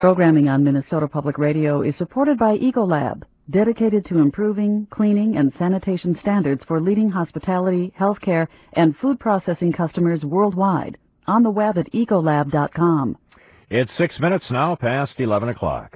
Programming on Minnesota Public Radio is supported by Ecolab, dedicated to improving cleaning and sanitation standards for leading hospitality, healthcare, and food processing customers worldwide. On the web at ecolab.com. It's 6 minutes now past 11 o'clock.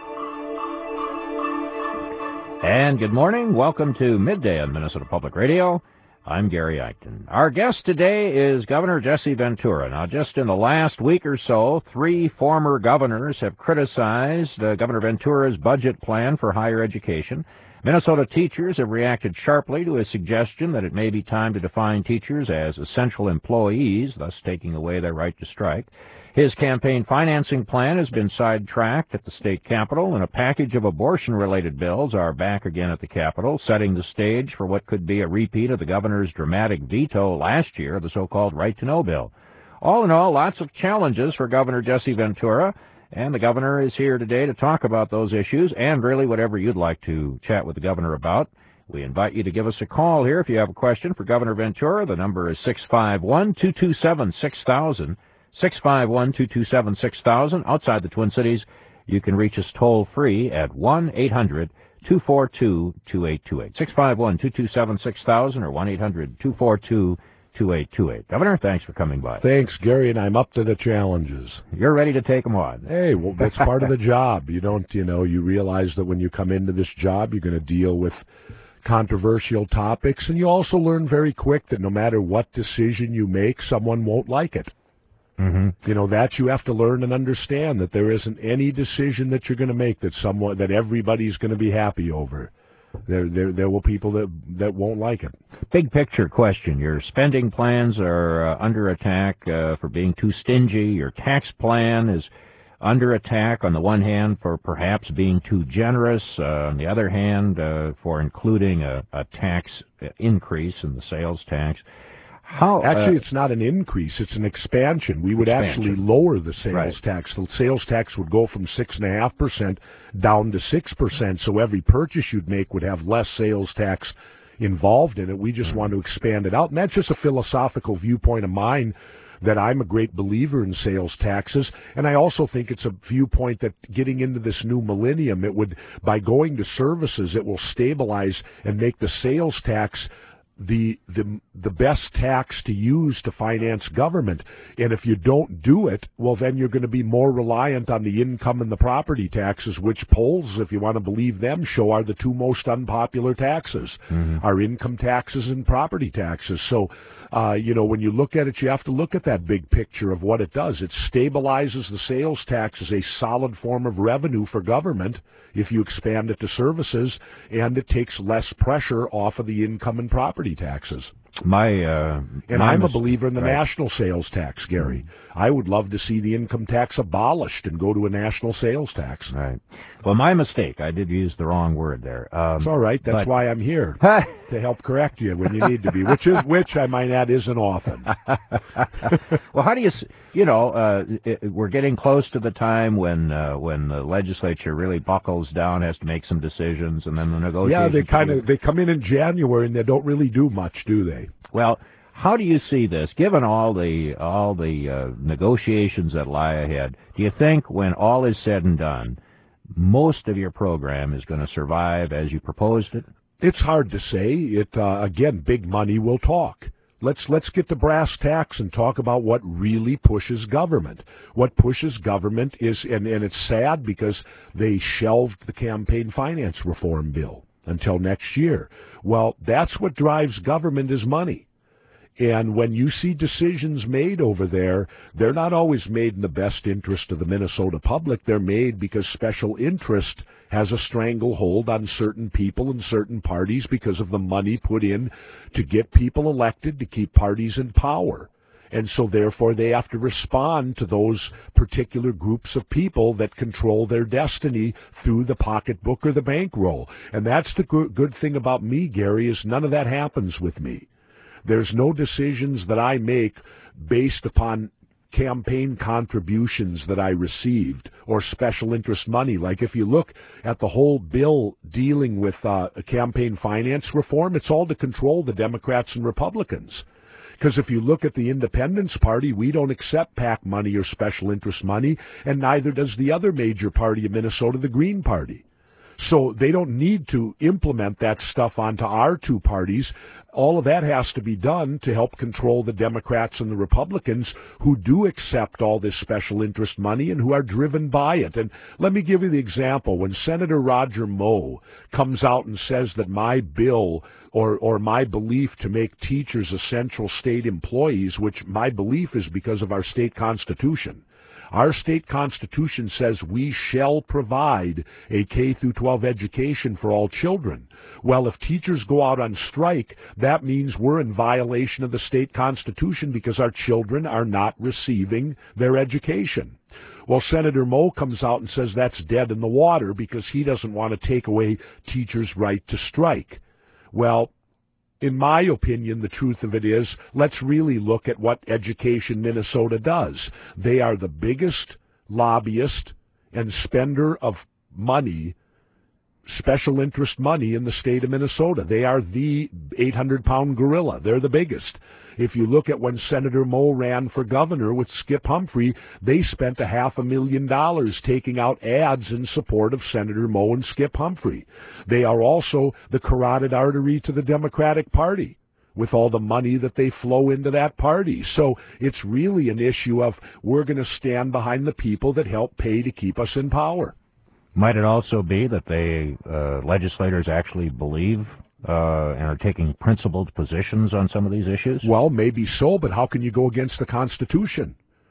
And good morning. Welcome to Midday on Minnesota Public Radio. I'm Gary Eichten. Our guest today is Governor Jesse Ventura. Now, just in the last week or so, 3 former governors have criticized Governor Ventura's budget plan for higher education. Minnesota teachers have reacted sharply to his suggestion that it may be time to define teachers as essential employees, thus taking away their right to strike. His campaign financing plan has been sidetracked at the state capitol, and a package of abortion-related bills are back again at the capitol, setting the stage for what could be a repeat of the governor's dramatic veto last year of the so-called right-to-know bill. All in all, lots of challenges for Governor Jesse Ventura, and the governor is here today to talk about those issues and really whatever you'd like to chat with the governor about. We invite you to give us a call here if you have a question for Governor Ventura. The number is 651-227-6000. 651-227-6000. Outside the Twin Cities, you can reach us toll-free at 1-800-242-2828. 651-227-6000 or 1-800-242-2828. Governor, thanks for coming by. Thanks, Gary, and I'm up to the challenges. You're ready to take them on. Hey, well, that's part of the job. You realize that when you come into this job, you're going to deal with controversial topics, and you also learn very quick that no matter what decision you make, someone won't like it. Mm-hmm. That you have to learn and understand, that there isn't any decision that you're going to make that everybody's going to be happy over. There will people that won't like it. Big picture question. Your spending plans are under attack for being too stingy. Your tax plan is under attack on the one hand for perhaps being too generous, on the other hand for including a tax increase in the sales tax. Actually, it's not an increase, it's an expansion. We would actually lower the sales tax. The sales tax would go from 6.5% down to 6%, so every purchase you'd make would have less sales tax involved in it. We just want to expand it out, and that's just a philosophical viewpoint of mine, that I'm a great believer in sales taxes, and I also think it's a viewpoint that getting into this new millennium, by going to services, it will stabilize and make the sales tax the best tax to use to finance government. And if you don't do it, well, then you're going to be more reliant on the income and the property taxes, which polls, if you want to believe them, show are the 2 most unpopular taxes, are income taxes and property taxes. So, when you look at it, you have to look at that big picture of what it does. It stabilizes the sales tax as a solid form of revenue for government if you expand it to services, and it takes less pressure off of the income and property taxes. I'm a believer in the national sales tax, Gary. I would love to see the income tax abolished and go to a national sales tax. Right. Well, my mistake. I did use the wrong word there. It's all right. That's why I'm here, to help correct you when you need to be, which I might add isn't often. Well, how do you, we're getting close to the time when the legislature really buckles down, has to make some decisions, and then the negotiations. Yeah, they come in January and they don't really do much, do they? Well, how do you see this, given all the negotiations that lie ahead? Do you think, when all is said and done, most of your program is going to survive as you proposed it? It's hard to say. Again, big money will talk. Let's get to brass tacks and talk about what really pushes government. What pushes government is, and it's sad because they shelved the campaign finance reform bill until next year. Well, that's what drives government, is money. And when you see decisions made over there, they're not always made in the best interest of the Minnesota public. They're made because special interest has a stranglehold on certain people and certain parties because of the money put in to get people elected, to keep parties in power. And so therefore they have to respond to those particular groups of people that control their destiny through the pocketbook or the bankroll. And that's the good thing about me, Gary, is none of that happens with me. There's no decisions that I make based upon campaign contributions that I received or special interest money. Like if you look at the whole bill dealing with campaign finance reform, it's all to control the Democrats and Republicans. Because if you look at the Independence Party, we don't accept PAC money or special interest money, and neither does the other major party in Minnesota, the Green Party. So they don't need to implement that stuff onto our two parties. All of that has to be done to help control the Democrats and the Republicans who do accept all this special interest money and who are driven by it. And let me give you the example. When Senator Roger Moe comes out and says that my bill or my belief to make teachers essential state employees, which my belief is because of our state constitution, our state constitution says we shall provide a K-12 education for all children. Well, if teachers go out on strike, that means we're in violation of the state constitution because our children are not receiving their education. Well, Senator Moe comes out and says that's dead in the water because he doesn't want to take away teachers' right to strike. Well, in my opinion, the truth of it is, let's really look at what Education Minnesota does. They are the biggest lobbyist and spender of money, special interest money in the state of Minnesota. They are the 800-pound gorilla. They're the biggest. If you look at when Senator Moe ran for governor with Skip Humphrey, they spent $500,000 taking out ads in support of Senator Moe and Skip Humphrey. They are also the carotid artery to the Democratic Party with all the money that they flow into that party. So it's really an issue of we're going to stand behind the people that help pay to keep us in power. Might it also be that they legislators actually believe and are taking principled positions on some of these issues? Well, maybe so, but how can you go against the Constitution?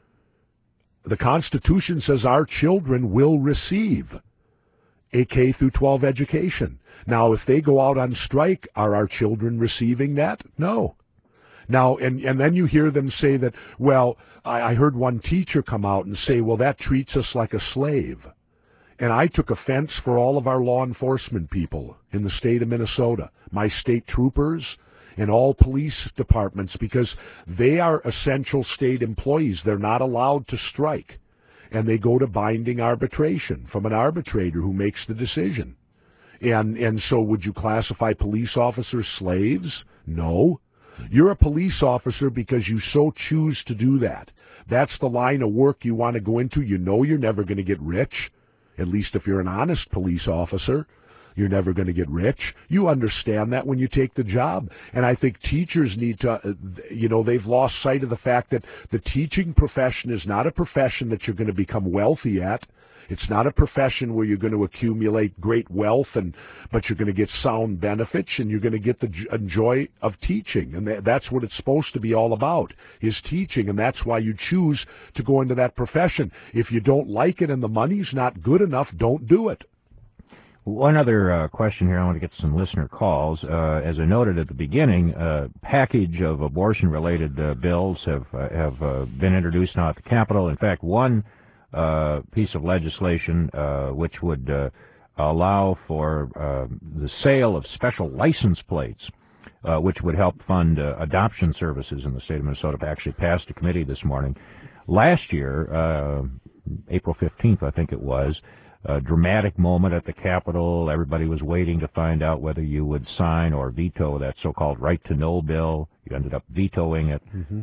The Constitution says our children will receive a K-12 education. Now, if they go out on strike, are our children receiving that? No. Now, and then you hear them say that, well, I heard one teacher come out and say, well, that treats us like a slave. And I took offense for all of our law enforcement people in the state of Minnesota, my state troopers and all police departments, because they are essential state employees. They're not allowed to strike. And they go to binding arbitration from an arbitrator who makes the decision. And so would you classify police officers slaves? No. You're a police officer because you so choose to do that. That's the line of work you want to go into. You know you're never going to get rich. At least if you're an honest police officer, you're never going to get rich. You understand that when you take the job. And I think teachers need to, they've lost sight of the fact that the teaching profession is not a profession that you're going to become wealthy at. It's not a profession where you're going to accumulate great wealth, but you're going to get sound benefits and you're going to get the joy of teaching. And that's what it's supposed to be all about, is teaching. And that's why you choose to go into that profession. If you don't like it and the money's not good enough, don't do it. One other question here. I want to get some listener calls. As I noted at the beginning, a package of abortion-related bills have been introduced now at the Capitol. In fact, one piece of legislation which would allow for the sale of special license plates, which would help fund adoption services in the state of Minnesota, actually passed a committee this morning. Last year, April 15th, I think it was, a dramatic moment at the Capitol. Everybody was waiting to find out whether you would sign or veto that so-called right-to-know bill. You ended up vetoing it. Mm-hmm.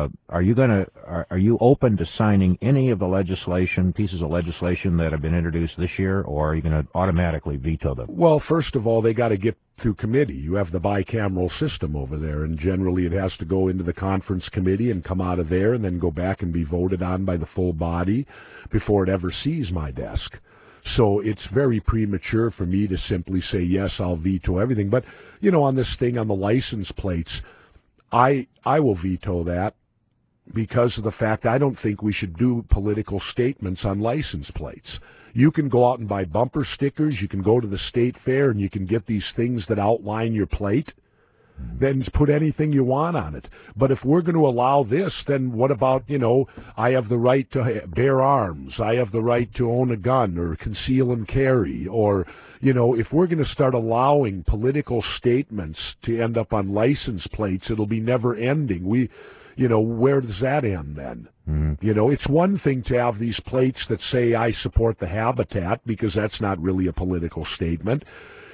Are you open to signing any of the pieces of legislation that have been introduced this year, or are you going to automatically veto them? Well, first of all, they got to get through committee. You have the bicameral system over there, and generally it has to go into the conference committee and come out of there and then go back and be voted on by the full body before it ever sees my desk. So it's very premature for me to simply say, yes, I'll veto everything. But, on this thing on the license plates, I will veto that because of the fact I don't think we should do political statements on license plates. You can go out and buy bumper stickers. You can go to the state fair and you can get these things that outline your plate. Then put anything you want on it. But if we're going to allow this, then what about, I have the right to bear arms. I have the right to own a gun or conceal and carry. Or, if we're going to start allowing political statements to end up on license plates, it'll be never ending. Where does that end then? Mm-hmm. It's one thing to have these plates that say I support the habitat, because that's not really a political statement.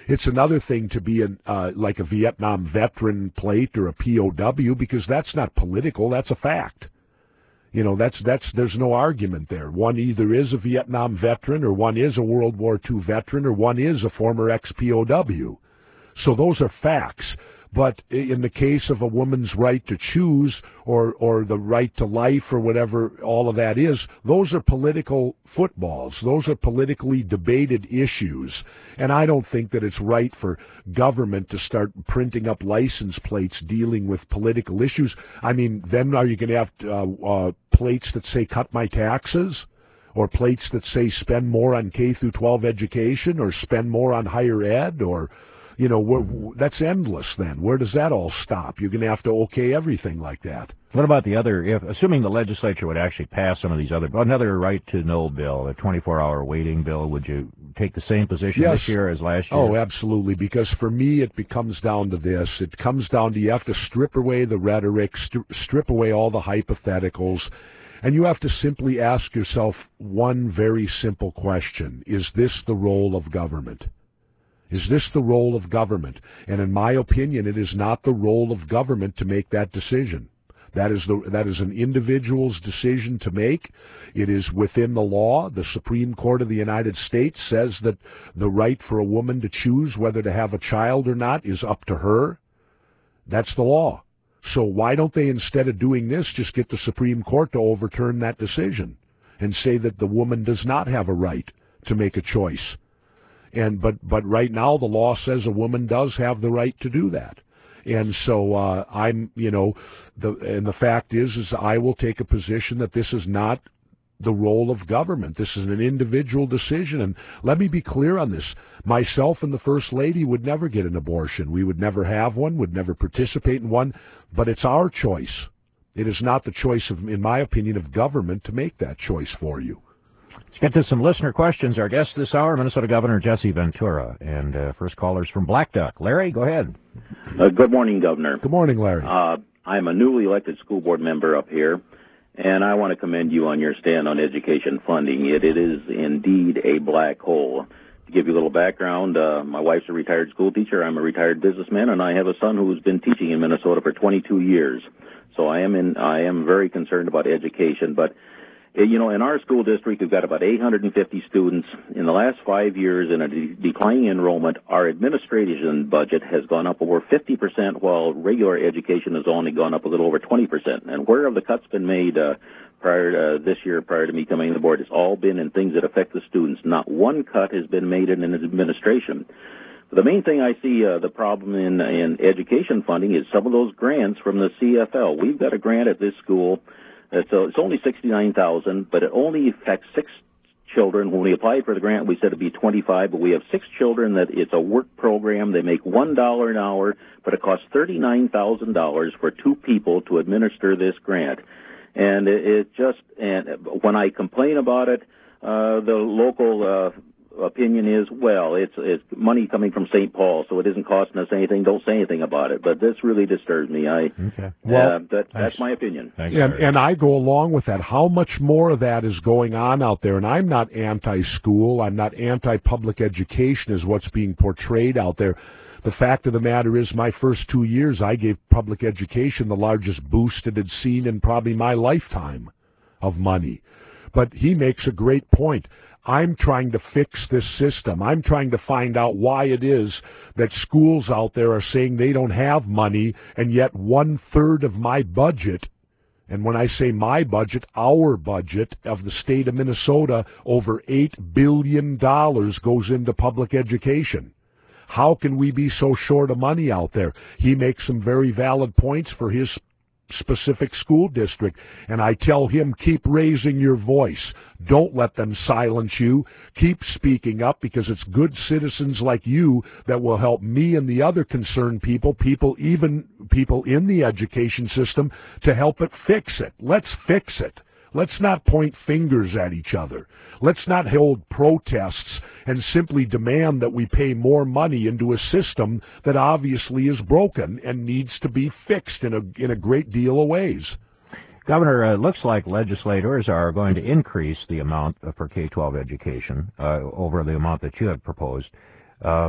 It's another thing to be like a Vietnam veteran plate or a POW, because that's not political, that's a fact. You know, there's no argument there. One either is a Vietnam veteran, or one is a World War II veteran, or one is a former ex-POW. So those are facts. But in the case of a woman's right to choose, or the right to life, or whatever all of that is, those are political footballs. Those are politically debated issues. And I don't think that it's right for government to start printing up license plates dealing with political issues. I mean, then are you going to have plates that say cut my taxes? Or plates that say spend more on K through 12 education, or spend more on higher ed, or... You know, that's endless then. Where does that all stop? You're going to have to okay everything like that. What about the other, assuming the legislature would actually pass some of these another right-to-know bill, a 24-hour waiting bill, would you take the same position this year as last year? Oh, absolutely, because for me it comes down to this. It comes down to you have to strip away the rhetoric, strip away all the hypotheticals, and you have to simply ask yourself one very simple question. Is this the role of government? Is this the role of government? And in my opinion, it is not the role of government to make that decision. That is an individual's decision to make. It is within the law. The Supreme Court of the United States says that the right for a woman to choose whether to have a child or not is up to her. That's the law. So why don't they, instead of doing this, just get the Supreme Court to overturn that decision and say that the woman does not have a right to make a choice? But right now the law says a woman does have the right to do that. And so the fact is I will take a position that this is not the role of government. This is an individual decision. And let me be clear on this. Myself and the First Lady would never get an abortion. We would never have one, would never participate in one. But it's our choice. It is not the choice of, in my opinion, of government to make that choice for you. Let's get to some listener questions. Our guest this hour, Minnesota Governor Jesse Ventura. And first caller's from Black Duck. Larry, go ahead. Good morning, Governor. Good morning, Larry. I'm a newly elected school board member up here, and I want to commend you on your stand on education funding. It is indeed a black hole. To give you a little background, my wife's a retired school teacher. I'm a retired businessman, and I have a son who's been teaching in Minnesota for 22 years. So I am very concerned about education, but you know, in our school district, we've got about 850 students. In the last 5 years, in a declining enrollment, our administration budget has gone up over 50%, while regular education has only gone up a little over 20%. And where have the cuts been made prior to me coming on the board? It's all been in things that affect the students. Not one cut has been made in an administration. The main thing I see the problem in education funding is some of those grants from the CFL. We've got a grant at this school. So it's only $69,000, but it only affects 6 children. When we applied for the grant, we said it'd be 25, but we have 6 children that it's a work program. They make $1 an hour, but it costs $39,000 for 2 people to administer this grant. And when I complain about it, the local opinion is, well, it's money coming from St. Paul, so it isn't costing us anything. Don't say anything about it. But this really disturbs me. Okay. Well, that's my opinion. And I go along with that. How much more of that is going on out there? And I'm not anti-school. I'm not anti-public education is what's being portrayed out there. The fact of the matter is my first 2 years, I gave public education the largest boost it had seen in probably my lifetime of money. But he makes a great point. I'm trying to fix this system. I'm trying to find out why it is that schools out there are saying they don't have money, and yet 1/3 of my budget, and when I say my budget, our budget of the state of Minnesota, over $8 billion goes into public education. How can we be so short of money out there? He makes some very valid points for his specific school district, and I tell him, keep raising your voice. Don't let them silence you. Keep speaking up, because it's good citizens like you that will help me and the other concerned people in the education system to help it fix it. Let's fix it. Let's not point fingers at each other. Let's not hold protests and simply demand that we pay more money into a system that obviously is broken and needs to be fixed in a great deal of ways. Governor, it looks like legislators are going to increase the amount for K-12 education over the amount that you have proposed.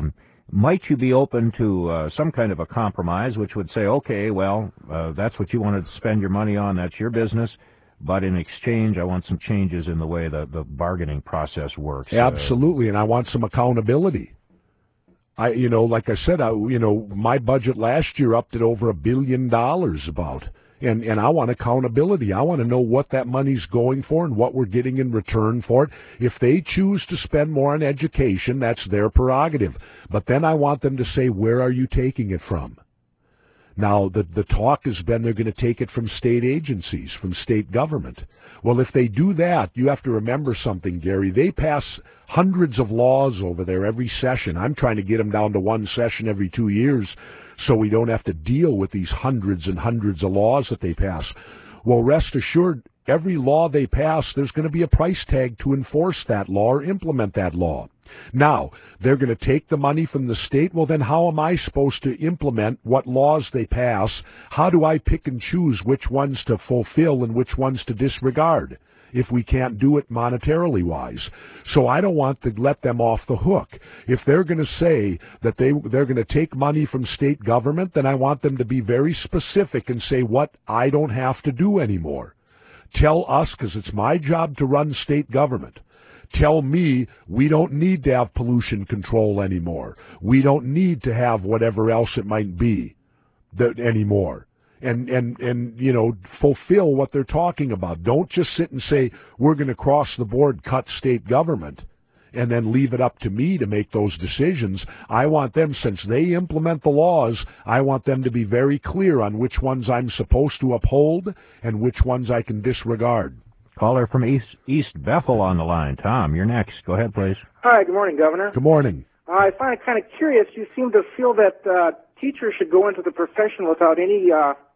might you be open to some kind of a compromise which would say, okay, well, that's what you wanted to spend your money on, that's your business, but in exchange, I want some changes in the way the bargaining process works. Absolutely, and I want some accountability. Like I said, my budget last year upped it over $1 billion about. And I want accountability. I want to know what that money's going for and what we're getting in return for it. If they choose to spend more on education, that's their prerogative. But then I want them to say, where are you taking it from? Now, the talk has been they're going to take it from state agencies, from state government. Well, if they do that, you have to remember something, Gary. They pass hundreds of laws over there every session. I'm trying to get them down to one session every 2 years so we don't have to deal with these hundreds and hundreds of laws that they pass. Well, rest assured, every law they pass, there's going to be a price tag to enforce that law or implement that law. Now, they're going to take the money from the state. Well, then how am I supposed to implement what laws they pass? How do I pick and choose which ones to fulfill and which ones to disregard if we can't do it monetarily wise? So I don't want to let them off the hook. If they're going to say that they're going to take money from state government, then I want them to be very specific and say what I don't have to do anymore. Tell us, because it's my job to run state government. Tell me we don't need to have pollution control anymore. We don't need to have whatever else it might be anymore. And fulfill what they're talking about. Don't just sit and say, we're going to cross the board cut state government and then leave it up to me to make those decisions. I want them, since they implement the laws, I want them to be very clear on which ones I'm supposed to uphold and which ones I can disregard. Caller from East Bethel on the line. Tom, you're next. Go ahead, please. Hi, good morning, Governor. Good morning. I find it kind of curious. You seem to feel that teachers should go into the profession without any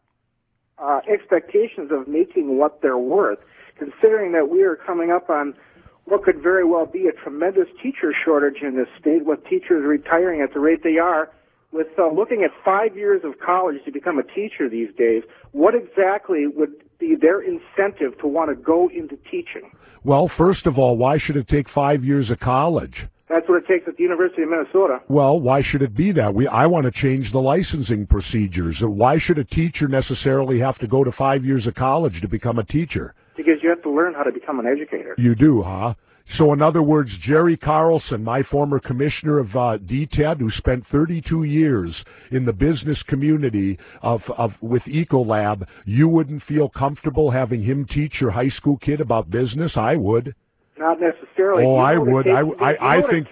expectations of making what they're worth, considering that we are coming up on what could very well be a tremendous teacher shortage in this state, with teachers retiring at the rate they are. With looking at 5 years of college to become a teacher these days, what exactly would be their incentive to want to go into teaching? Well, first of all, why should it take 5 years of college? That's what it takes at the University of Minnesota. Well, why should it be that? I want to change the licensing procedures. Why should a teacher necessarily have to go to 5 years of college to become a teacher? Because you have to learn how to become an educator. You do, huh? So in other words, Jerry Carlson, my former commissioner of DTED, who spent 32 years in the business community with Ecolab, you wouldn't feel comfortable having him teach your high school kid about business? I would. Not necessarily. Oh, I would. I think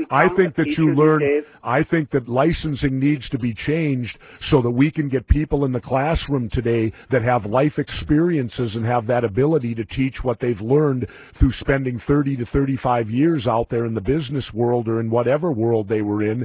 that you learn. I think that licensing needs to be changed so that we can get people in the classroom today that have life experiences and have that ability to teach what they've learned through spending 30 to 35 years out there in the business world or in whatever world they were in.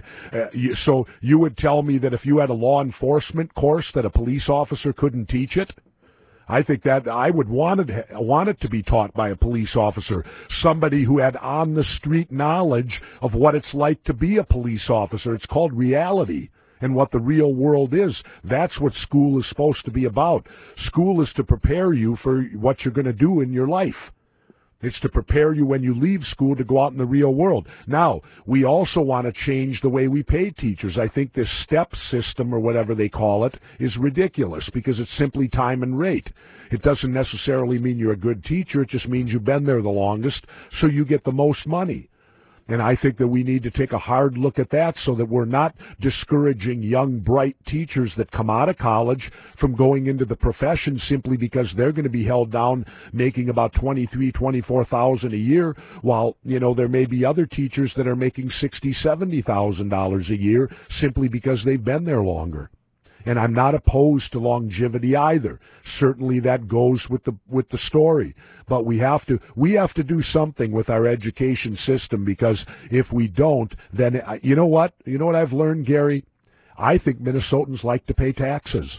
So you would tell me that if you had a law enforcement course that a police officer couldn't teach it? I think that I would want it to be taught by a police officer, somebody who had on-the-street knowledge of what it's like to be a police officer. It's called reality and what the real world is. That's what school is supposed to be about. School is to prepare you for what you're going to do in your life. It's to prepare you when you leave school to go out in the real world. Now, we also want to change the way we pay teachers. I think this STEP system, or whatever they call it, is ridiculous because it's simply time and rate. It doesn't necessarily mean you're a good teacher. It just means you've been there the longest, so you get the most money. And I think that we need to take a hard look at that so that we're not discouraging young, bright teachers that come out of college from going into the profession simply because they're going to be held down making about $23,000, $24,000 a year, while, there may be other teachers that are making $60,000, $70,000 a year simply because they've been there longer. And I'm not opposed to longevity either. Certainly that goes with the story. But we have to do something with our education system, because if we don't, then you know what I've learned, Gary? I think Minnesotans like to pay taxes.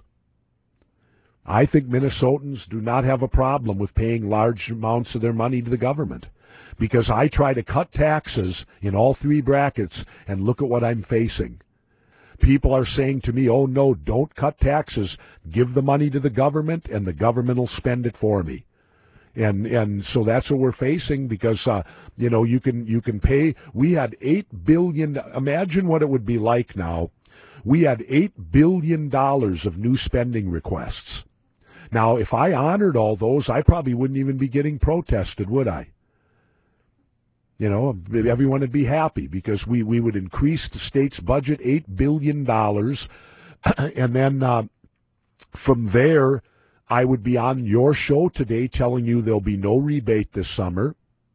I think Minnesotans do not have a problem with paying large amounts of their money to the government, because I try to cut taxes in all three brackets, and look at what I'm facing. People are saying to me, oh, no, don't cut taxes. Give the money to the government, and the government will spend it for me. And so that's what we're facing because, you can pay. We had $8 billion. Imagine what it would be like now. We had $8 billion of new spending requests. Now, if I honored all those, I probably wouldn't even be getting protested, would I? Everyone would be happy because we would increase the state's budget $8 billion. And then from there, I would be on your show today telling you there'll be no rebate this summer.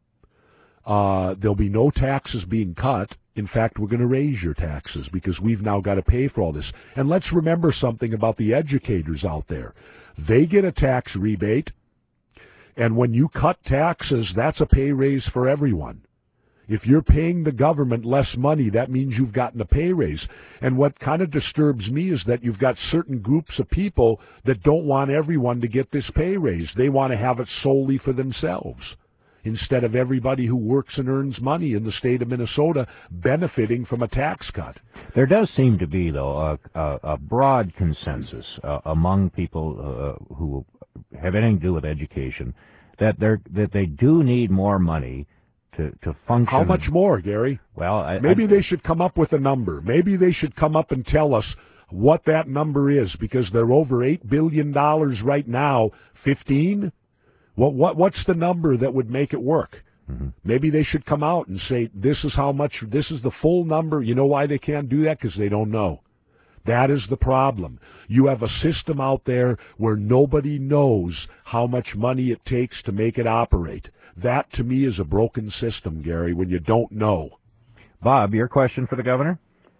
There'll be no taxes being cut. In fact, we're going to raise your taxes because we've now got to pay for all this. And let's remember something about the educators out there. They get a tax rebate, and when you cut taxes, that's a pay raise for everyone. If you're paying the government less money, that means you've gotten a pay raise. And what kind of disturbs me is that you've got certain groups of people that don't want everyone to get this pay raise. They want to have it solely for themselves, instead of everybody who works and earns money in the state of Minnesota benefiting from a tax cut. There does seem to be, though, a broad consensus among people who have anything to do with education that they do need more money to function. How much more, Gary? Well, maybe they should come up with a number. Maybe they should come up and tell us what that number is, because they're over $8 billion right now. 15? What's the number that would make it work? Mm-hmm. Maybe they should come out and say, this is how much, this is the full number. You know why they can't do that? Because they don't know. That is the problem. You have a system out there where nobody knows how much money it takes to make it operate. That, to me, is a broken system, Gary, when you don't know. Bob, your question for the governor?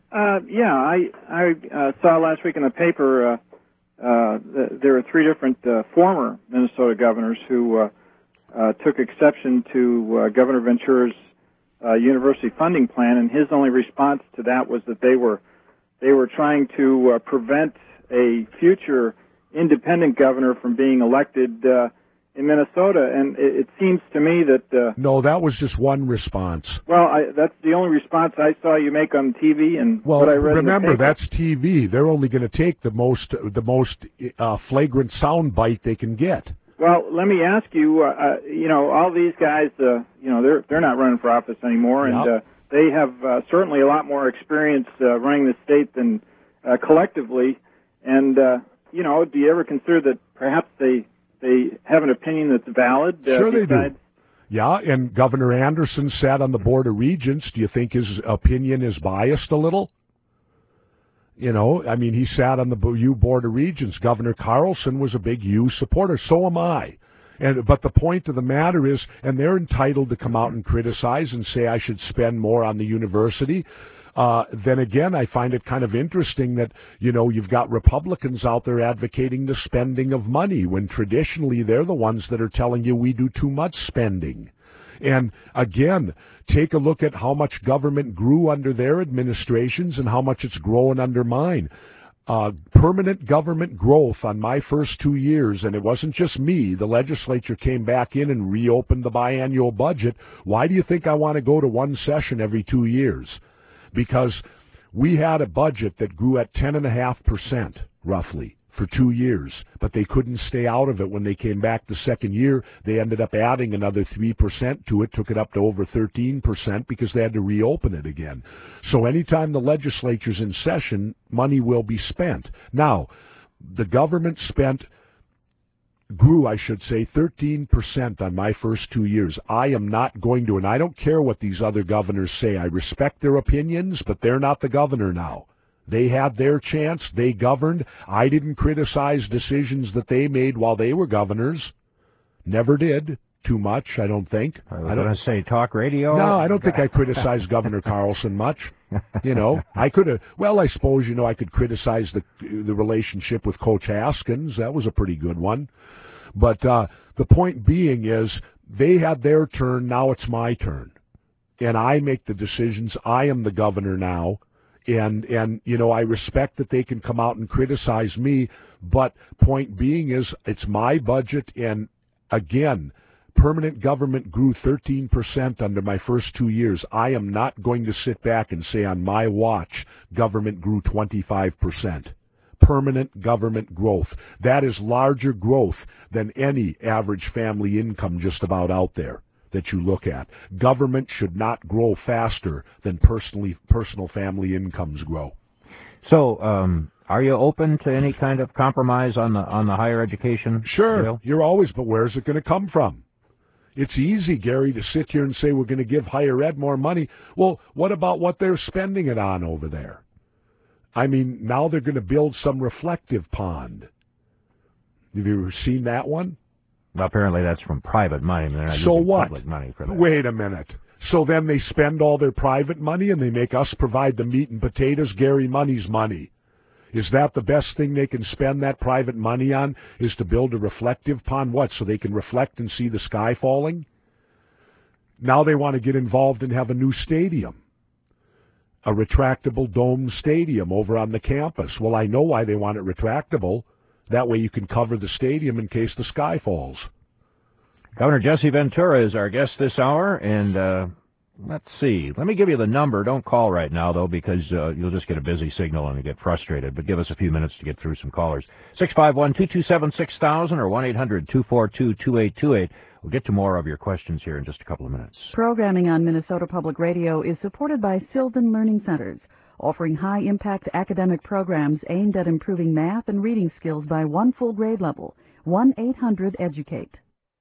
I saw last week in the paper there are three different former Minnesota governors who took exception to Governor Ventura's university funding plan, and his only response to that was that they were trying to prevent a future independent governor from being elected in Minnesota, and it seems to me that... No, that was just one response. Well, that's the only response I saw you make on TV, and what I read remember, in the paper. that's TV. They're only going to take the most flagrant sound bite they can get. Well, let me ask you, all these guys, they're not running for office anymore, and they have certainly a lot more experience running the state than collectively, and, do you ever consider that perhaps they have an opinion that's valid? Sure they do. Yeah, and Governor Anderson sat on the Board of Regents. Do you think his opinion is biased a little? He sat on the U Board of Regents. Governor Carlson was a big U supporter. So am I. But the point of the matter is, and they're entitled to come out and criticize and say I should spend more on the university. Then again, I find it kind of interesting that, you've got Republicans out there advocating the spending of money when traditionally they're the ones that are telling you we do too much spending. And again, take a look at how much government grew under their administrations and how much it's grown under mine. Permanent government growth on my first 2 years, and it wasn't just me, the legislature came back in and reopened the biannual budget. Why do you think I want to go to one session every 2 years? Because we had a budget that grew at 10.5%, roughly, for 2 years, but they couldn't stay out of it. When they came back the second year, they ended up adding another 3% to it, took it up to over 13% because they had to reopen it again. So anytime the legislature's in session, money will be spent. Now, the government grew 13% on my first 2 years. I am not going to, and I don't care what these other governors say. I respect their opinions, but they're not the governor now. They had their chance. They governed. I didn't criticize decisions that they made while they were governors. Never did. Too much, I don't think. I was going to say talk radio. No, I don't think I criticized Governor Carlson much. I could have, I suppose, I could criticize the relationship with Coach Haskins. That was a pretty good one. But the point being is they had their turn. Now it's my turn. And I make the decisions. I am the governor now. And I respect that they can come out and criticize me. But point being is it's my budget. And again, permanent government grew 13% under my first 2 years. I am not going to sit back and say on my watch government grew 25%. permanent government growth. That is larger growth than any average family income just about out there that you look at. Government should not grow faster than personal family incomes grow. So, are you open to any kind of compromise on the higher education? Sure, deal? You're always, but where's it going to come from? It's easy, Gary, to sit here and say we're going to give higher ed more money. Well, what about what they're spending it on over there? I mean, now they're going to build some reflective pond. Have you ever seen that one? Well, apparently that's from private money. They're not so using what? Public money for that. Wait a minute. So then they spend all their private money and they make us provide the meat and potatoes, Gary, money's money. Is that the best thing they can spend that private money on, is to build a reflective pond? What, so they can reflect and see the sky falling? Now they want to get involved and have a new stadium, a retractable dome stadium over on the campus. Well, I know why they want it retractable. That way you can cover the stadium in case the sky falls. Governor Jesse Ventura is our guest this hour, and let's see. Let me give you the number. Don't call right now, though, because you'll just get a busy signal and you get frustrated. But give us a few minutes to get through some callers. 651-227-6000 or 1-800-242-2828. We'll get to more of your questions here in just a couple of minutes. Programming on Minnesota Public Radio is supported by Sylvan Learning Centers, offering high-impact academic programs aimed at improving math and reading skills by one full grade level. 1-800-EDUCATE.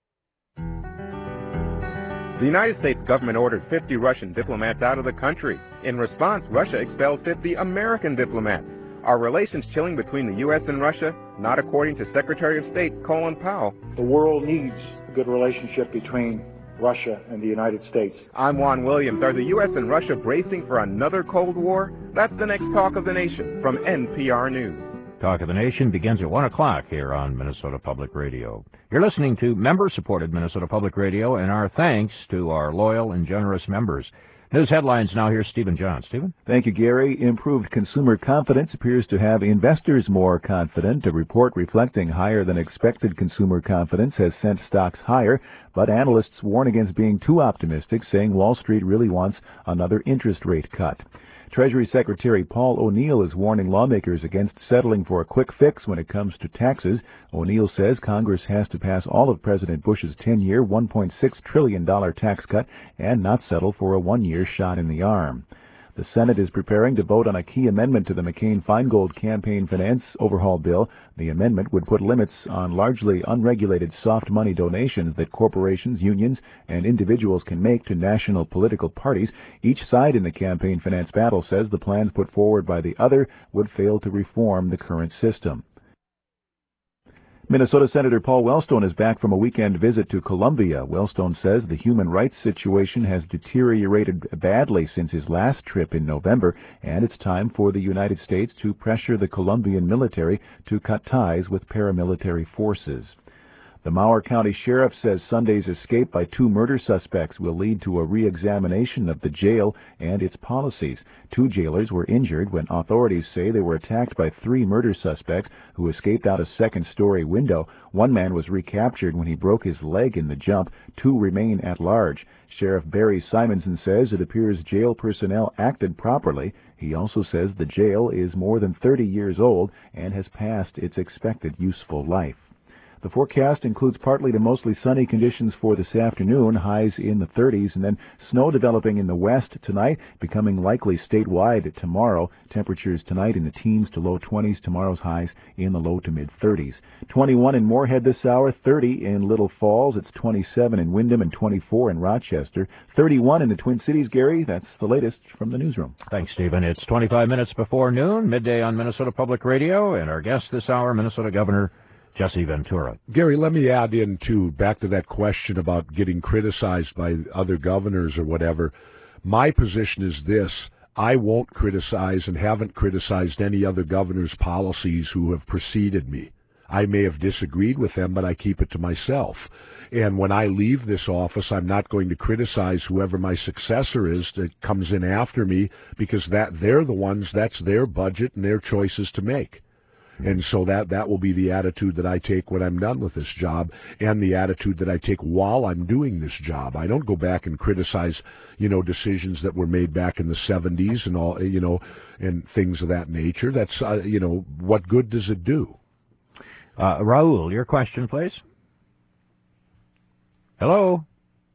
The United States government ordered 50 Russian diplomats out of the country. In response, Russia expelled 50 American diplomats. Are relations chilling between the U.S. and Russia? Not according to Secretary of State Colin Powell. The world needs a good relationship between Russia and the United States. I'm Juan Williams. Are the U.S. and Russia bracing for another Cold War? That's the next Talk of the Nation from NPR News. Talk of the Nation begins at 1 o'clock here on Minnesota Public Radio. You're listening to member-supported Minnesota Public Radio, and our thanks to our loyal and generous members. News headlines now. Here's Stephen John. Stephen? Thank you, Gary. Improved consumer confidence appears to have investors more confident. A report reflecting higher than expected consumer confidence has sent stocks higher, but analysts warn against being too optimistic, saying Wall Street really wants another interest rate cut. Treasury Secretary Paul O'Neill is warning lawmakers against settling for a quick fix when it comes to taxes. O'Neill says Congress has to pass all of President Bush's 10-year, $1.6 trillion tax cut and not settle for a one-year shot in the arm. The Senate is preparing to vote on a key amendment to the McCain-Feingold campaign finance overhaul bill. The amendment would put limits on largely unregulated soft money donations that corporations, unions, and individuals can make to national political parties. Each side in the campaign finance battle says the plans put forward by the other would fail to reform the current system. Minnesota Senator Paul Wellstone is back from a weekend visit to Colombia. Wellstone says the human rights situation has deteriorated badly since his last trip in November, and it's time for the United States to pressure the Colombian military to cut ties with paramilitary forces. The Mower County Sheriff says Sunday's escape by 2 murder suspects will lead to a re-examination of the jail and its policies. 2 jailers were injured when authorities say they were attacked by 3 murder suspects who escaped out a second-story window. 1 man was recaptured when he broke his leg in the jump. 2 remain at large. Sheriff Barry Simonson says it appears jail personnel acted properly. He also says the jail is more than 30 years old and has passed its expected useful life. The forecast includes partly to mostly sunny conditions for this afternoon, highs in the 30s, and then snow developing in the west tonight, becoming likely statewide tomorrow. Temperatures tonight in the teens to low 20s, tomorrow's highs in the low to mid 30s. 21 in Moorhead this hour, 30 in Little Falls, it's 27 in Windham and 24 in Rochester, 31 in the Twin Cities. Gary, that's the latest from the newsroom. Thanks, Stephen. It's 25 minutes before noon, midday on Minnesota Public Radio, and our guest this hour, Minnesota Governor Jesse Ventura. Gary, let me add in, too, back to that question about getting criticized by other governors or whatever. My position is this. I won't criticize and haven't criticized any other governor's policies who have preceded me. I may have disagreed with them, but I keep it to myself. And when I leave this office, I'm not going to criticize whoever my successor is that comes in after me, because they're the ones, that's their budget and their choices to make. And so that will be the attitude that I take when I'm done with this job, and the attitude that I take while I'm doing this job. I don't go back and criticize, decisions that were made back in the 70s and all, and things of that nature. That's, what good does it do? Raul, your question, please. Hello?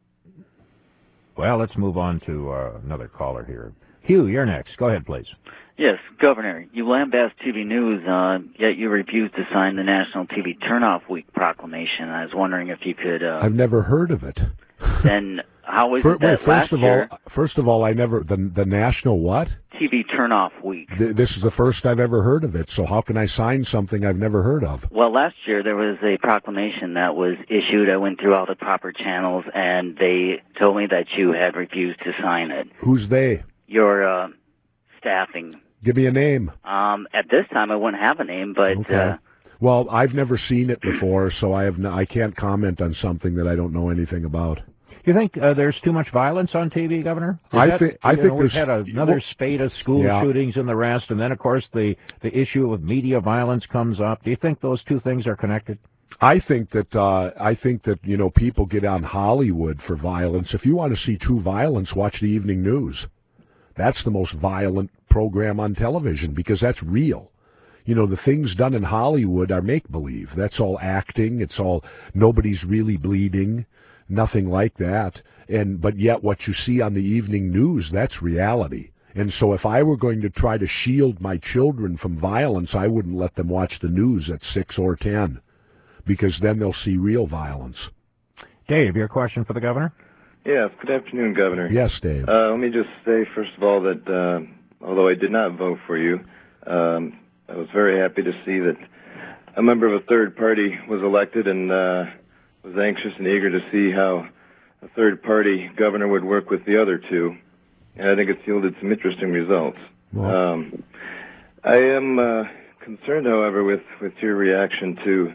Well, let's move on to another caller here. Hugh, you're next. Go ahead, please. Yes, Governor, you lambast TV News, yet you refused to sign the National TV Turnoff Week proclamation. I was wondering if you could... I've never heard of it. Then how is it that First of all, I never... The National what? TV Turnoff Week. This is the first I've ever heard of it, so how can I sign something I've never heard of? Well, last year there was a proclamation that was issued. I went through all the proper channels, and they told me that you had refused to sign it. Who's they? Your staffing. Give me a name. At this time, I wouldn't have a name, but... Okay. Well, I've never seen it before, so I can't comment on something that I don't know anything about. You think there's too much violence on TV, Governor? I think we've had another spate of school shootings and the rest, and then, of course, the issue of media violence comes up. Do you think those two things are connected? I think that people get on Hollywood for violence. If you want to see true violence, watch the evening news. That's the most violent program on television because that's real. The things done in Hollywood are make-believe. That's all acting. It's all, nobody's really bleeding, nothing like that. But yet what you see on the evening news, that's reality. And so if I were going to try to shield my children from violence, I wouldn't let them watch the news at 6 or 10 because then they'll see real violence. Dave, your question for the governor? Yes, good afternoon, Governor. Yes, Dave. Let me just say, first of all, that although I did not vote for you, I was very happy to see that a member of a third party was elected and was anxious and eager to see how a third party governor would work with the other two. And I think it's yielded some interesting results. Well. I am concerned, however, with your reaction to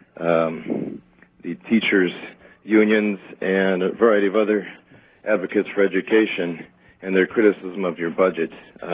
the teachers' unions and a variety of other advocates for education and their criticism of your budget.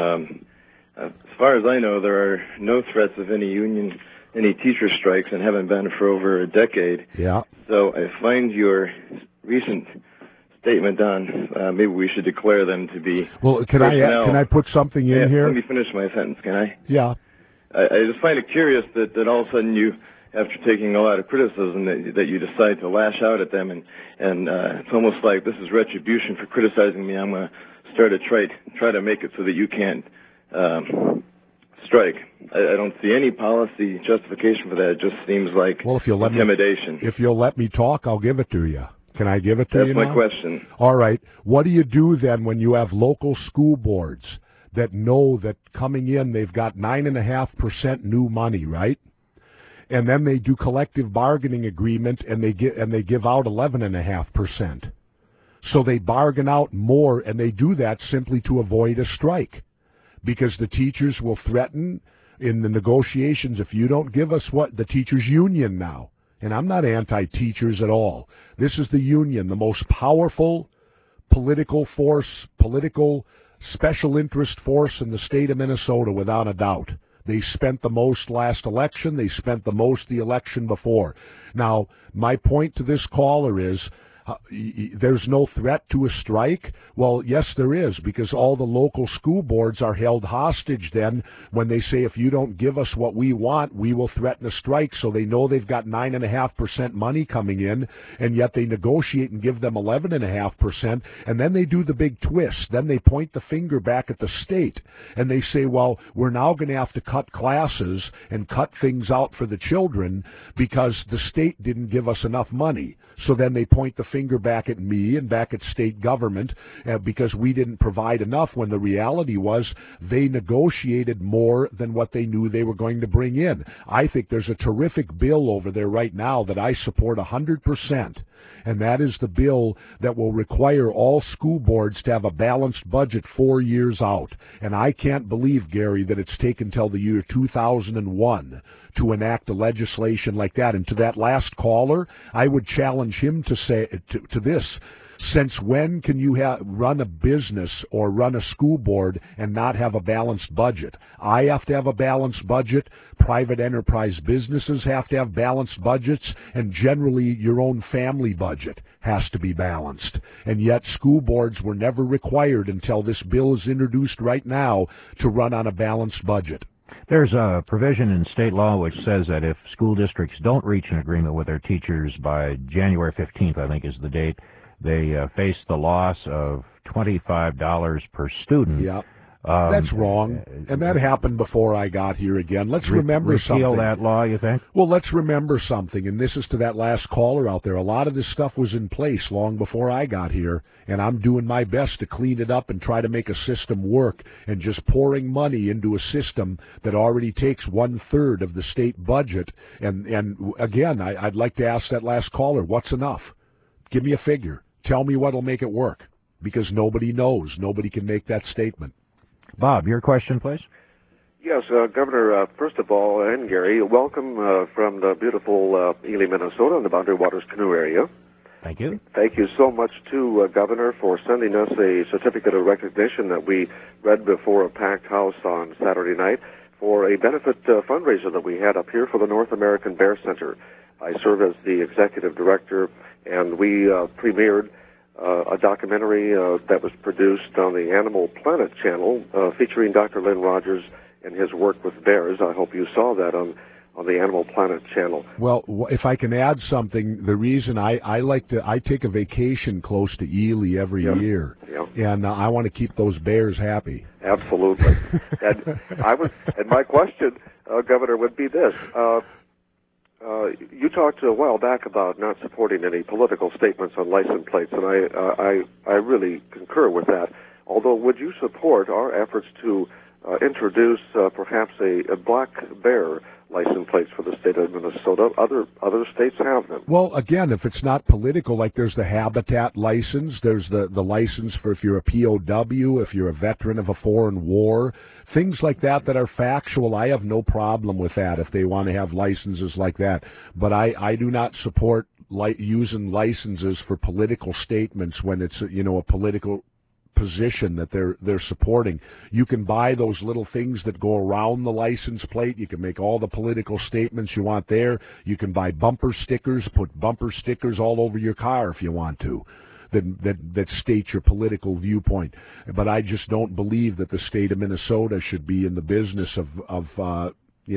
As far as I know, there are no threats of any teacher strikes, and haven't been for over a decade. Yeah. So I find your recent statement on maybe we should declare them to be. Well, can I put something in here? Let me finish my sentence, can I? Yeah. I just find it curious that all of a sudden you, after taking a lot of criticism, that you decide to lash out at them, and it's almost like this is retribution for criticizing me. I'm going to start to try to make it so that you can't strike. I don't see any policy justification for that. It just seems like intimidation. If you'll let me talk, I'll give it to you. Can I give it to you now? That's my question. All right. What do you do then when you have local school boards that know that coming in they've got 9.5% new money, right? And then they do collective bargaining agreement and they give out 11.5%. So they bargain out more, and they do that simply to avoid a strike, because the teachers will threaten in the negotiations, if you don't give us what the teachers' union now, and I'm not anti-teachers at all. This is the union, the most powerful political force, political special interest force in the state of Minnesota, without a doubt. They spent the most last election. They spent the most the election before. Now, my point to this caller is, there's no threat to a strike? Well, yes, there is, because all the local school boards are held hostage then when they say, if you don't give us what we want, we will threaten a strike. So they know they've got 9.5% money coming in, and yet they negotiate and give them 11.5%, and then they do the big twist. Then they point the finger back at the state, and they say, well, we're now going to have to cut classes and cut things out for the children because the state didn't give us enough money. So then they point the finger back at me and back at state government because we didn't provide enough, when the reality was they negotiated more than what they knew they were going to bring in. I think there's a terrific bill over there right now that I support 100%, and that is the bill that will require all school boards to have a balanced budget 4 years out. And I can't believe, Gary, that it's taken till the year 2001 to enact a legislation like that. And to that last caller, I would challenge him to say to this. Since when can you run a business or run a school board and not have a balanced budget? I have to have a balanced budget. Private enterprise businesses have to have balanced budgets, and generally your own family budget has to be balanced. And yet school boards were never required until this bill is introduced right now to run on a balanced budget. There's a provision in state law which says that if school districts don't reach an agreement with their teachers by January 15th, I think is the date, they face the loss of $25 per student. Yeah. That's wrong, and that happened before I got here again. Let's remember something. Repeal that law, you think? Well, let's remember something, and this is to that last caller out there. A lot of this stuff was in place long before I got here, and I'm doing my best to clean it up and try to make a system work, and just pouring money into a system that already takes 1/3 of the state budget. And again, I'd like to ask that last caller, what's enough? Give me a figure. Tell me what'll make it work, because nobody knows. Nobody can make that statement. Bob, your question, please. Yes, Governor, first of all, and Gary, welcome from the beautiful Ely, Minnesota, and the Boundary Waters Canoe area. Thank you. Thank you so much to Governor for sending us a certificate of recognition that we read before a packed house on Saturday night for a benefit fundraiser that we had up here for the North American Bear Center. I serve as the executive director, and we premiered a documentary that was produced on the Animal Planet channel featuring Dr. Lynn Rogers and his work with bears. I hope you saw that on the Animal Planet channel. Well, if I can add something, the reason I take a vacation close to Ely every year, and I want to keep those bears happy. Absolutely. and my question, Governor, would be this. You talked a while back about not supporting any political statements on license plates, and I really concur with that. Although, would you support our efforts to introduce perhaps a black bear license plates for the state of Minnesota? Other states have them. Well, again, if it's not political, like there's the habitat license, there's the license for if you're a POW, if you're a veteran of a foreign war, things like that are factual. I have no problem with that if they want to have licenses like that. But I do not support using licenses for political statements when it's a political position that they're supporting. You can buy those little things that go around the license plate. You can make all the political statements you want there. You can buy bumper stickers, put bumper stickers all over your car if you want to, that state your political viewpoint. But I just don't believe that the state of Minnesota should be in the business of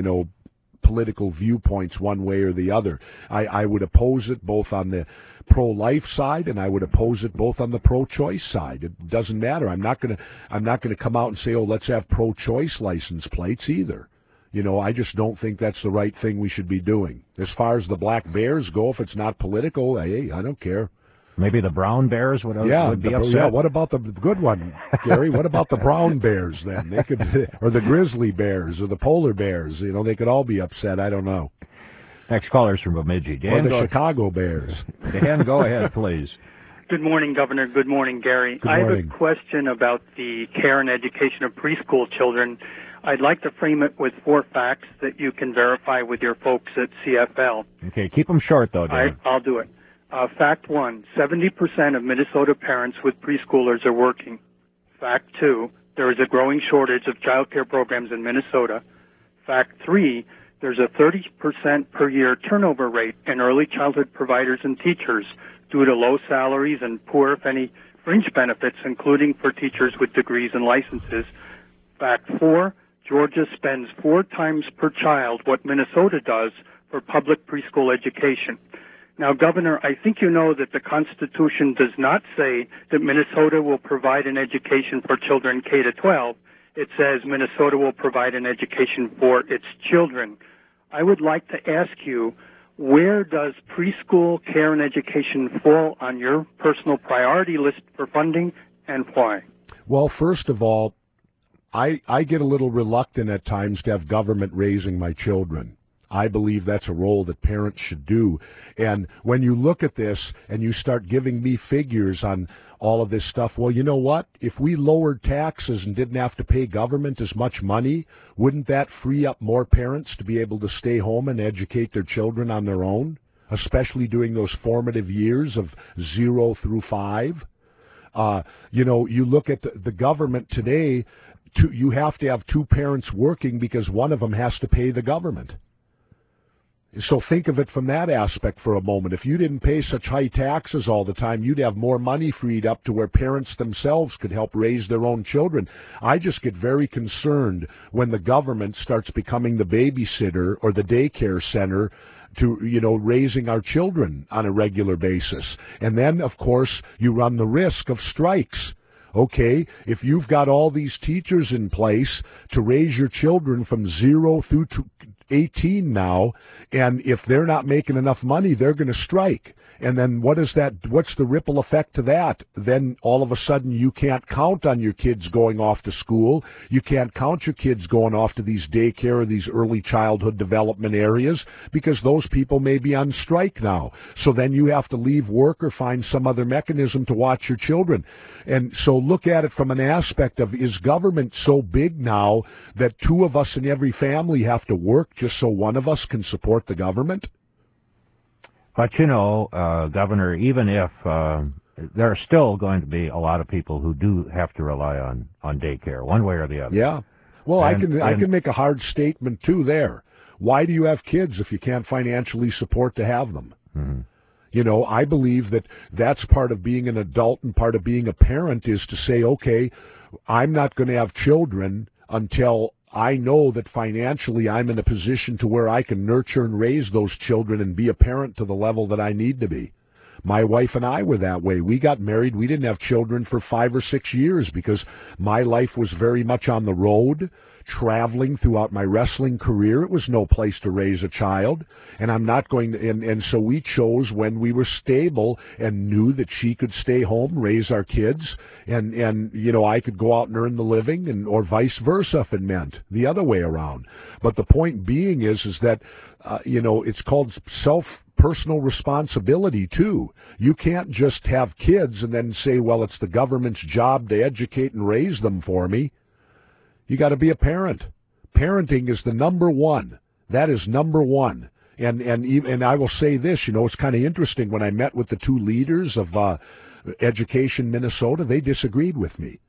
political viewpoints one way or the other. I would oppose it both on the pro-life side, and I would oppose it both on the pro-choice side. It doesn't matter. I'm not going to come out and say, oh, let's have pro-choice license plates either. I just don't think that's the right thing we should be doing. As far as the black bears go, if it's not political, hey, I don't care. Maybe the brown bears would be upset. Yeah, what about the good one, Gary? What about the brown bears then? They could, or the grizzly bears, or the polar bears. They could all be upset. I don't know. Next caller's from Bemidji. Dan, or the Chicago Bears. Dan, go ahead, please. Good morning, Governor. Good morning, Gary. Good morning. I have a question about the care and education of preschool children. I'd like to frame it with 4 facts that you can verify with your folks at CFL. Okay, keep them short, though, Dan. I'll do it. Fact 1, 70% of Minnesota parents with preschoolers are working. Fact 2, there is a growing shortage of child care programs in Minnesota. Fact 3, there's a 30% per year turnover rate in early childhood providers and teachers due to low salaries and poor, if any, fringe benefits, including for teachers with degrees and licenses. Fact 4, Georgia spends 4 times per child what Minnesota does for public preschool education. Now, Governor, I think you know that the Constitution does not say that Minnesota will provide an education for children K to 12. It says Minnesota will provide an education for its children. I would like to ask you, where does preschool care and education fall on your personal priority list for funding, and why? Well, first of all, I get a little reluctant at times to have government raising my children. I believe that's a role that parents should do. And when you look at this and you start giving me figures on all of this stuff, well, you know what? If we lowered taxes and didn't have to pay government as much money, wouldn't that free up more parents to be able to stay home and educate their children on their own? especially during those formative years of 0 through 5. You look at the government today, you have to have two parents working because one of them has to pay the government. So think of it from that aspect for a moment. If you didn't pay such high taxes all the time, you'd have more money freed up to where parents themselves could help raise their own children. I just get very concerned when the government starts becoming the babysitter or the daycare center to, raising our children on a regular basis. And then, of course, you run the risk of strikes. Okay, if you've got all these teachers in place to raise your children from 0 through 18 now, and if they're not making enough money, they're going to strike. And then what's the ripple effect to that? Then all of a sudden you can't count on your kids going off to school. You can't count your kids going off to these daycare or these early childhood development areas because those people may be on strike now. So then you have to leave work or find some other mechanism to watch your children. And so look at it from an aspect of, is government so big now that two of us in every family have to work just so one of us can support the government? But, Governor, even if there are still going to be a lot of people who do have to rely on daycare, one way or the other. Yeah. Well, I can make a hard statement, too, there. Why do you have kids if you can't financially support to have them? Mm-hmm. I believe that that's part of being an adult and part of being a parent is to say, okay, I'm not going to have children until I know that financially I'm in a position to where I can nurture and raise those children and be a parent to the level that I need to be. My wife and I were that way. We got married. We didn't have children for 5 or 6 years because my life was very much on the road, traveling throughout my wrestling career. It was no place to raise a child. And I'm not going to, and so we chose when we were stable and knew that she could stay home, raise our kids, and I could go out and earn the living, or vice versa if it meant the other way around. But the point being is that, it's called personal responsibility too. You can't just have kids and then say, well, it's the government's job to educate and raise them for me. You got to be a parent. Parenting is the number one. That is number one. And I will say this, it's kind of interesting. When I met with the two leaders of Education Minnesota, they disagreed with me.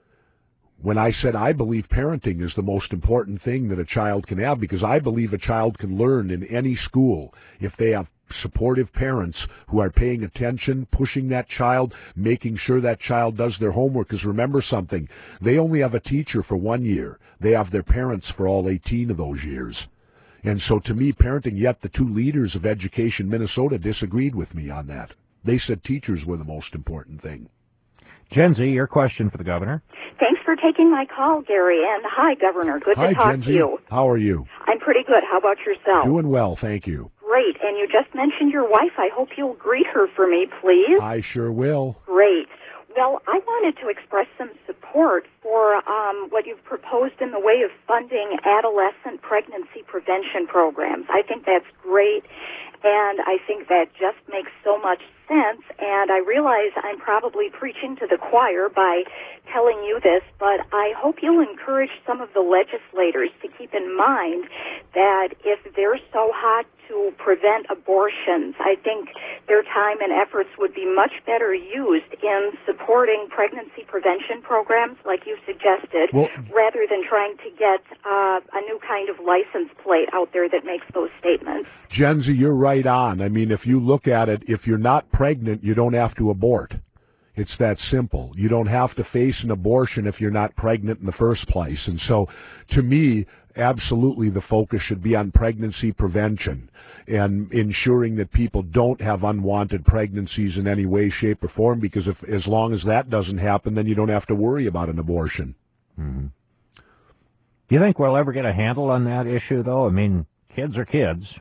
When I said I believe parenting is the most important thing that a child can have, because I believe a child can learn in any school if they have supportive parents who are paying attention, pushing that child, making sure that child does their homework. Because remember something, they only have a teacher for 1 year. They have their parents for all 18 of those years. And so to me, parenting, yet the two leaders of Education Minnesota disagreed with me on that. They said teachers were the most important thing. Jenzy, your question for the governor. Thanks for taking my call, Gary, and hi, Governor. Good to talk to you. How are you? I'm pretty good. How about yourself? Doing well, thank you. Great, and you just mentioned your wife. I hope you'll greet her for me, please. I sure will. Great. Well, I wanted to express some support for what you've proposed in the way of funding adolescent pregnancy prevention programs. I think that's great, and I think that just makes so much sense, and I realize I'm probably preaching to the choir by telling you this, but I hope you'll encourage some of the legislators to keep in mind that if they're so hot to prevent abortions, I think their time and efforts would be much better used in supporting pregnancy prevention programs like you suggested, rather than trying to get a new kind of license plate out there that makes those statements. Jenzy, you're right on. I mean, if you look at it, if you're not pregnant, you don't have to abort. It's that simple. You don't have to face an abortion if you're not pregnant in the first place. And so, to me, absolutely the focus should be on pregnancy prevention and ensuring that people don't have unwanted pregnancies in any way, shape, or form, because as long as that doesn't happen, then you don't have to worry about an abortion. Mm-hmm. Do you think we'll ever get a handle on that issue, though? I mean, kids are kids.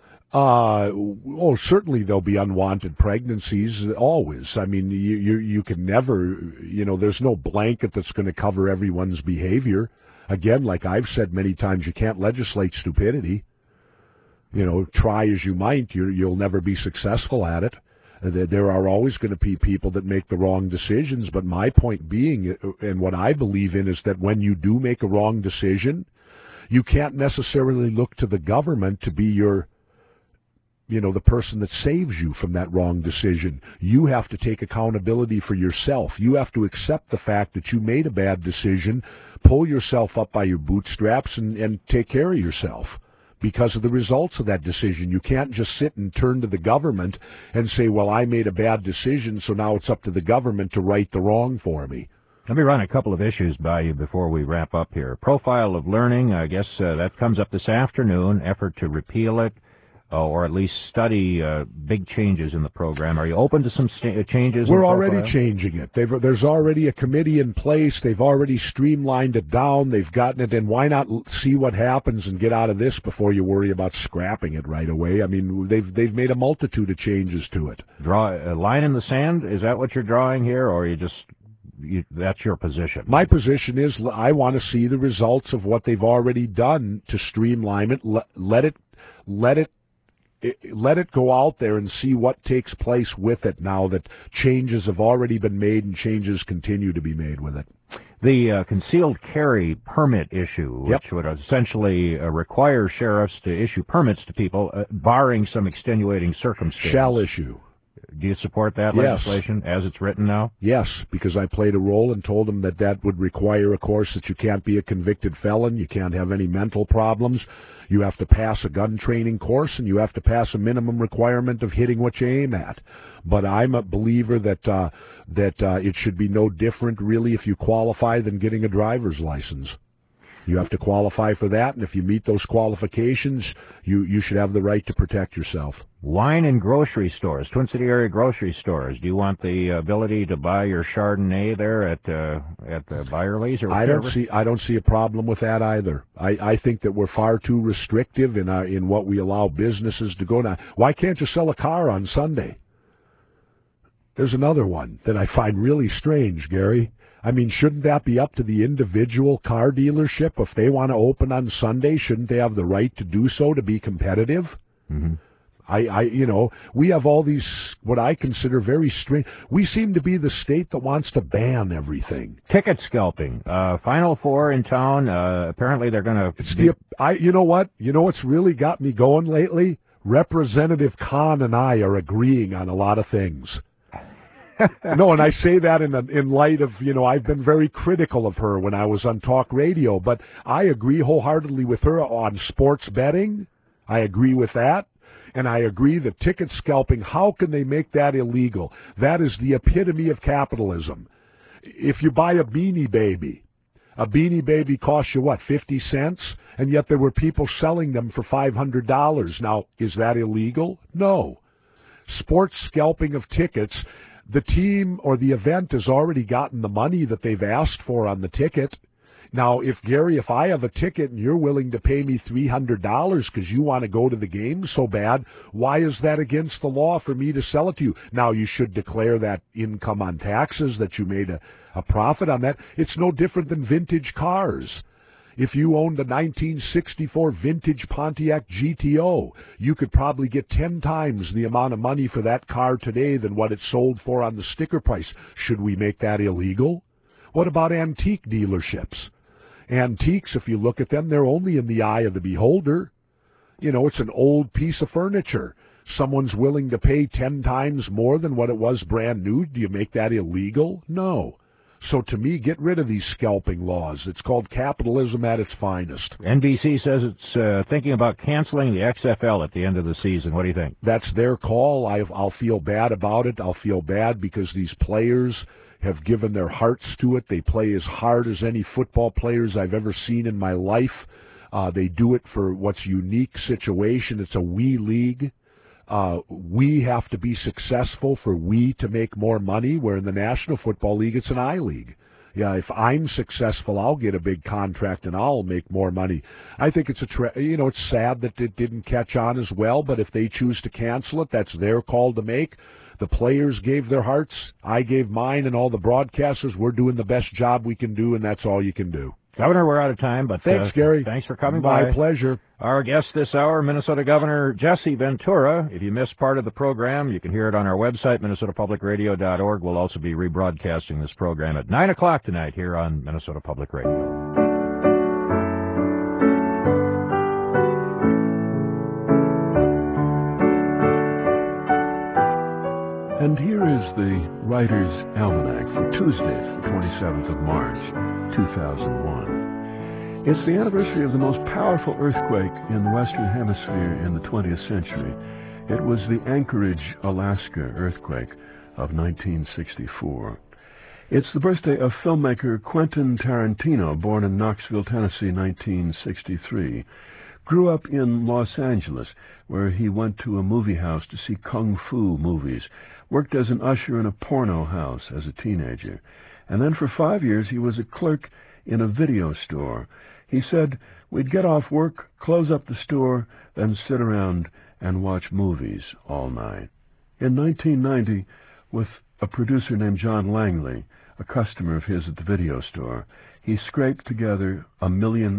Certainly there'll be unwanted pregnancies, always. I mean, you can never, there's no blanket that's going to cover everyone's behavior. Again, like I've said many times, you can't legislate stupidity. Try as you might, you'll never be successful at it. There are always going to be people that make the wrong decisions, but my point being, and what I believe in, is that when you do make a wrong decision, you can't necessarily look to the government to be your the person that saves you from that wrong decision. You have to take accountability for yourself. You have to accept the fact that you made a bad decision, pull yourself up by your bootstraps, and take care of yourself because of the results of that decision. You can't just sit and turn to the government and say, well, I made a bad decision, so now it's up to the government to right the wrong for me. Let me run a couple of issues by you before we wrap up here. Profile of learning, I guess that comes up this afternoon, effort to repeal it, or at least study big changes in the program. Are you open to some changes? We're already changing it. There's already a committee in place. They've already streamlined it down. They've gotten it, and why not see what happens and get out of this before you worry about scrapping it right away? I mean, they've made a multitude of changes to it. Draw a line in the sand? Is that what you're drawing here, or are you just... that's your position? My position is I want to see the results of what they've already done to streamline it. Let it go out there and see what takes place with it now that changes have already been made and changes continue to be made with it. The concealed carry permit issue, which would essentially require sheriffs to issue permits to people, barring some extenuating circumstances. Shall issue. Do you support that legislation as it's written now? Yes, because I played a role and told them that would require, of course, that you can't be a convicted felon, you can't have any mental problems, you have to pass a gun training course, and you have to pass a minimum requirement of hitting what you aim at. But I'm a believer that it should be no different, really, if you qualify than getting a driver's license. You have to qualify for that, and if you meet those qualifications, you should have the right to protect yourself. Wine in grocery stores, Twin City area grocery stores. Do you want the ability to buy your Chardonnay there at the Byerly's? Or I don't see a problem with that either. I think that we're far too restrictive in what we allow businesses to go now. Why can't you sell a car on Sunday? There's another one that I find really strange, Gary. I mean, shouldn't that be up to the individual car dealership? If they want to open on Sunday, shouldn't they have the right to do so to be competitive? Mm-hmm. We have all these, what I consider very strange. We seem to be the state that wants to ban everything. Ticket scalping. Final Four in town. Apparently they're going to... You know what? You know what's really got me going lately? Representative Khan and I are agreeing on a lot of things. No, and I say that in light of, I've been very critical of her when I was on talk radio, but I agree wholeheartedly with her on sports betting. I agree with that. And I agree that ticket scalping, how can they make that illegal? That is the epitome of capitalism. If you buy a Beanie Baby costs you, 50 cents? And yet there were people selling them for $500. Now, is that illegal? No. Sports scalping of tickets, the team or the event has already gotten the money that they've asked for on the ticket. Now, if I have a ticket and you're willing to pay me $300 because you want to go to the game so bad, why is that against the law for me to sell it to you? Now, you should declare that income on taxes, that you made a profit on that. It's no different than vintage cars. If you owned a 1964 vintage Pontiac GTO, you could probably get 10 times the amount of money for that car today than what it sold for on the sticker price. Should we make that illegal? What about antique dealerships? Antiques, if you look at them, they're only in the eye of the beholder. It's an old piece of furniture. Someone's willing to pay 10 times more than what it was brand new. Do you make that illegal? No. So to me, get rid of these scalping laws. It's called capitalism at its finest. NBC says it's thinking about canceling the XFL at the end of the season. What do you think? That's their call. I'll feel bad about it. I'll feel bad because these players have given their hearts to it. They play as hard as any football players I've ever seen in my life. They do it for what's a unique situation. It's a we league. We have to be successful for we to make more money, where in the National Football League, it's an I league. Yeah, if I'm successful, I'll get a big contract and I'll make more money. I think it's it's sad that it didn't catch on as well, but if they choose to cancel it, that's their call to make. The players gave their hearts, I gave mine, and all the broadcasters, we're doing the best job we can do, and that's all you can do. Governor, we're out of time, but thanks, Gary. Thanks for coming by. My pleasure. Our guest this hour, Minnesota Governor Jesse Ventura. If you missed part of the program, you can hear it on our website, minnesotapublicradio.org. We'll also be rebroadcasting this program at 9 o'clock tonight here on Minnesota Public Radio. Writer's Almanac for Tuesday, the 27th of March, 2001. It's the anniversary of the most powerful earthquake in the Western Hemisphere in the 20th century. It was the Anchorage, Alaska earthquake of 1964. It's the birthday of filmmaker Quentin Tarantino, born in Knoxville, Tennessee, 1963. Grew up in Los Angeles, where he went to a movie house to see kung fu movies. Worked as an usher in a porno house as a teenager. And then for 5 years he was a clerk in a video store. He said, we'd get off work, close up the store, then sit around and watch movies all night. In 1990, with a producer named John Langley, a customer of his at the video store, he scraped together $1.5 million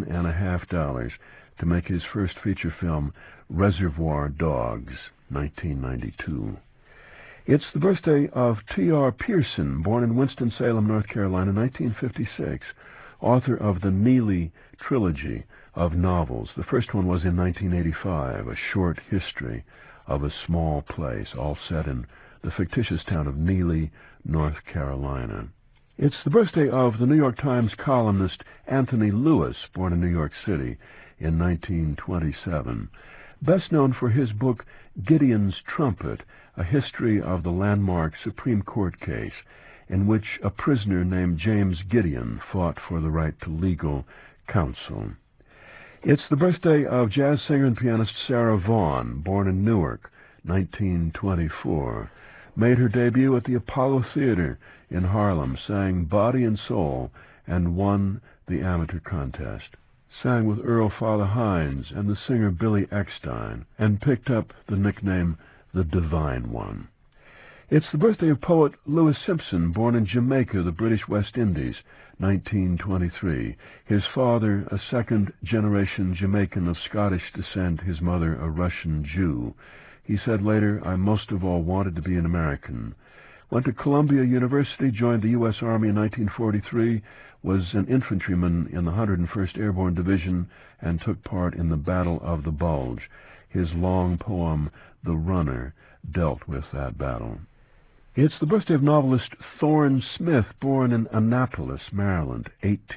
to make his first feature film, Reservoir Dogs, 1992. It's the birthday of T.R. Pearson, born in Winston-Salem, North Carolina, 1956, author of the Neely trilogy of novels. The first one was in 1985, a short history of a small place, all set in the fictitious town of Neely, North Carolina. It's the birthday of the New York Times columnist Anthony Lewis, born in New York City in 1927. Best known for his book Gideon's Trumpet, a history of the landmark Supreme Court case in which a prisoner named James Gideon fought for the right to legal counsel. It's the birthday of jazz singer and pianist Sarah Vaughan, born in Newark, 1924. Made her debut at the Apollo Theater in Harlem, sang Body and Soul, and won the amateur contest. Sang with Earl Father Hines and the singer Billy Eckstine, and picked up the nickname The Divine One. It's the birthday of poet Louis Simpson, born in Jamaica, the British West Indies, 1923. His father, a second-generation Jamaican of Scottish descent, his mother a Russian Jew. He said later, I most of all wanted to be an American. Went to Columbia University, joined the U.S. Army in 1943, was an infantryman in the 101st Airborne Division, and took part in the Battle of the Bulge. His long poem, The Runner, dealt with that battle. It's the birthday of novelist Thorne Smith, born in Annapolis, Maryland,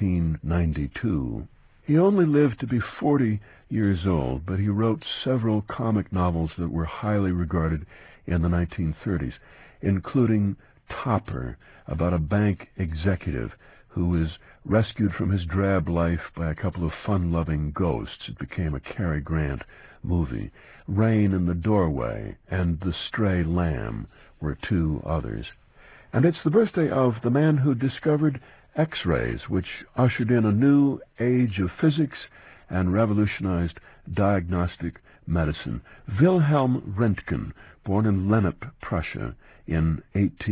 1892. He only lived to be 40 years old, but he wrote several comic novels that were highly regarded in the 1930s, including Topper, about a bank executive who is rescued from his drab life by a couple of fun-loving ghosts. It became a Cary Grant movie. Rain in the Doorway and The Stray Lamb were two others. And it's the birthday of the man who discovered X-rays, which ushered in a new age of physics and revolutionized diagnostic medicine. Wilhelm Röntgen, born in Lennep, Prussia, in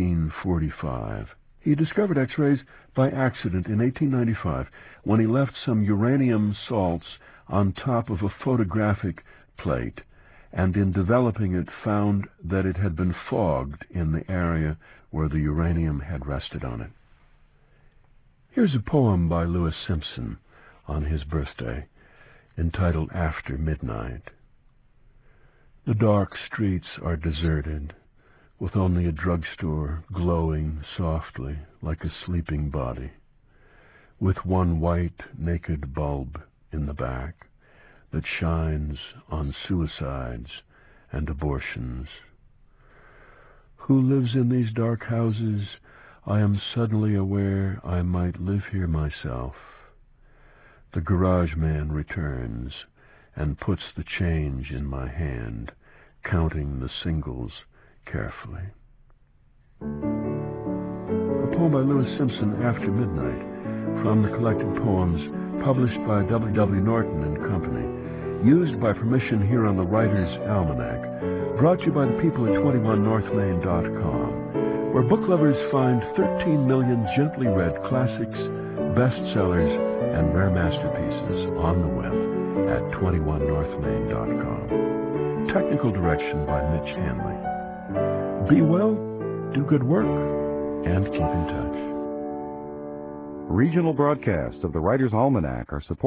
1845. He discovered X-rays by accident in 1895 when he left some uranium salts on top of a photographic plate, and in developing it found that it had been fogged in the area where the uranium had rested on it. Here's a poem by Louis Simpson on his birthday, entitled After Midnight. The dark streets are deserted, with only a drugstore glowing softly like a sleeping body, with one white, naked bulb in the back that shines on suicides and abortions. Who lives in these dark houses? I am suddenly aware I might live here myself. The garage man returns and puts the change in my hand, counting the singles carefully. A poem by Louis Simpson, After Midnight, from the collected poems published by W. W. Norton and Company, used by permission here on the Writer's Almanac, brought to you by the people at 21northmain.com, where book lovers find 13 million gently read classics, bestsellers, and rare masterpieces on the web at 21northmain.com. Technical direction by Mitch Hanley. Be well, do good work, and keep in touch. Regional broadcasts of the Writer's Almanac are supported